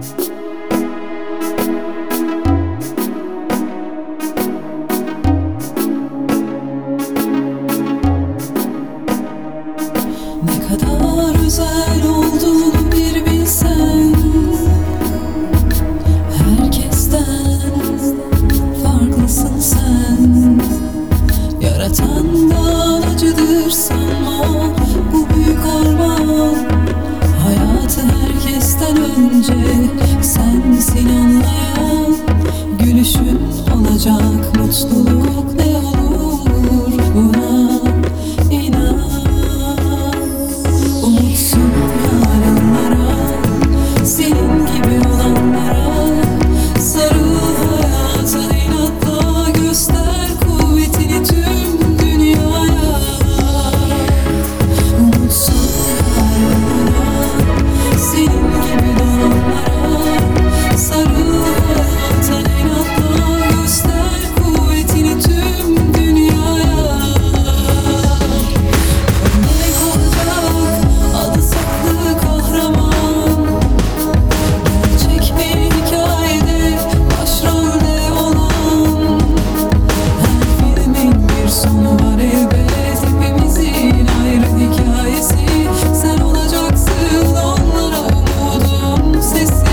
Ne kadar özel olduğunu bir bilsen, herkesten farklısın sen. Yaratandan acıdır sanma, bu büyük armağan. Hayatı herkesten önce sensin anlayan. Gülüşün olacak mutluluk, ne olur buna inan. Umutsun yarınlara, senin gibi olanlara. Sarıl hayata inatla, göster kuvvetini tüm dünyaya. Umutsun yarınlara, senin gibi olanlara. Sarıl hayata inatla, göster kuvvetini tüm dünyaya. Örnek olacak adı saklı kahraman, gerçek bir hikayede başrolde olan. Her filmin bir sonu var elbet, hepimizin ayrı hikayesi. Sen olacaksın onlara umudun sesi.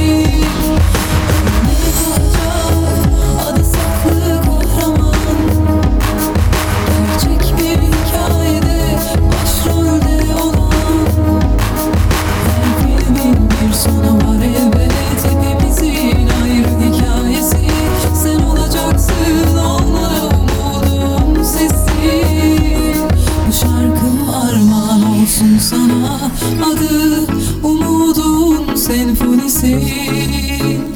Örnek olacak adı saklı kahraman, gerçek bir hikayede başrolde olan. Her filmin bir sonu var elbet, hepimizin ayrı hikayesi. Sen olacaksın onlara umudun sesi. Bu şarkım armağan olsun sana, adı umudun senfonisi.